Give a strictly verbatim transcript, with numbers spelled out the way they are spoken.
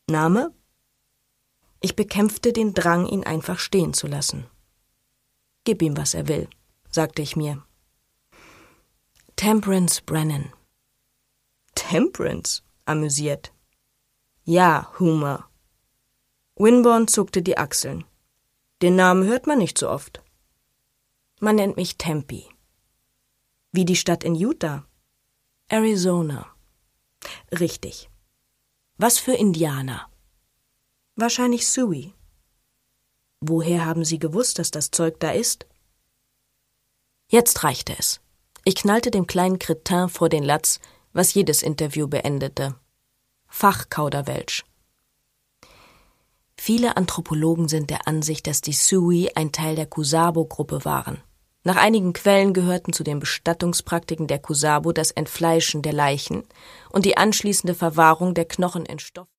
Name? Ich bekämpfte den Drang, ihn einfach stehen zu lassen. Gib ihm, was er will, sagte ich mir. Temperance Brennan. Temperance? Amüsiert. Ja, Humor. Winborn zuckte die Achseln. Den Namen hört man nicht so oft. Man nennt mich Tempe. Wie die Stadt in Utah? Arizona. Richtig. Was für Indianer? Wahrscheinlich Sioux. Woher haben Sie gewusst, dass das Zeug da ist? Jetzt reichte es. Ich knallte dem kleinen Kretin vor den Latz, was jedes Interview beendete. Fachkauderwelsch. Viele Anthropologen sind der Ansicht, dass die Sioux ein Teil der Kusabo-Gruppe waren. Nach einigen Quellen gehörten zu den Bestattungspraktiken der Kusabo das Entfleischen der Leichen und die anschließende Verwahrung der Knochen in Stoff